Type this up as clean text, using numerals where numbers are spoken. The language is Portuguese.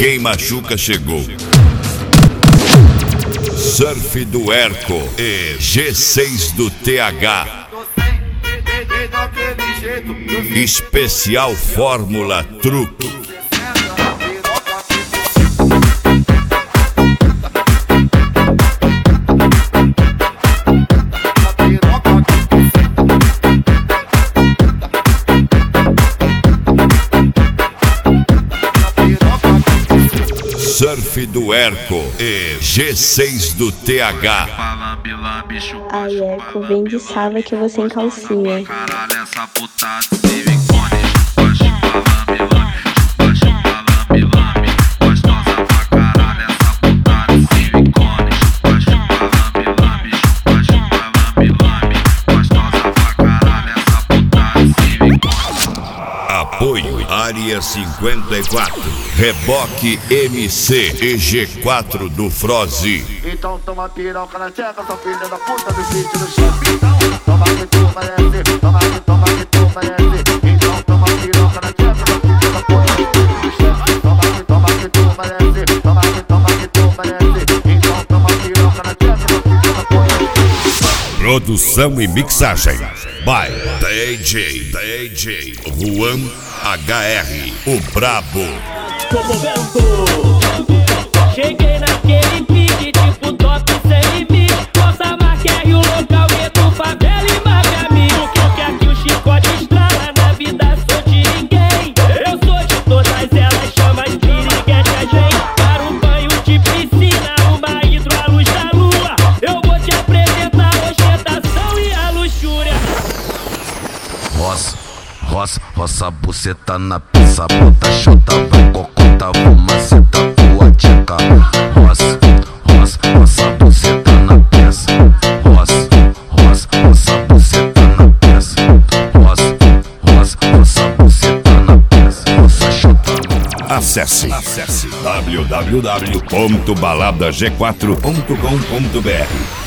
Ninguém Machuca chegou. Surf do Herco e G6 do TH. Especial Fórmula Truque. Surf do Herco e G6 do TH. Ai, Herco, vem de sala que você em calcinha. Apoio Área 54, Reboque MC e G4 do Froze. Então toma piroca na tcheca, sua filha da puta do beat do chip. Toma que tu merece, toma que tu merece. Então toma piroca na tcheca, sua filha da puta do beat do chip. Toma que tu merece, toma que tu merece. Então toma piroca na tcheca, sua filha da puta do beat. Produção e mixagem by DJ Juan HR, o Brabo. Cheguei naquele pique, tipo top sem limite. Nossa marca é o local, gueto, favela e Miami. Porque aqui o chicote estrala, na vida sou de ninguém. Eu sou de todas elas, chama de piriguete a gente. Para um banho de piscina, uma hidro à luz da lua. Eu vou te apresentar a ostentação e a luxúria. Roça, buceta na pizza, bota chota, vai cocota, vou maceta, tua tcheca. Roça, buceta na peça. Roça, buceta na peça. Roça, buceta na peça. Roça, chota. Acesse www.baladag4.com.br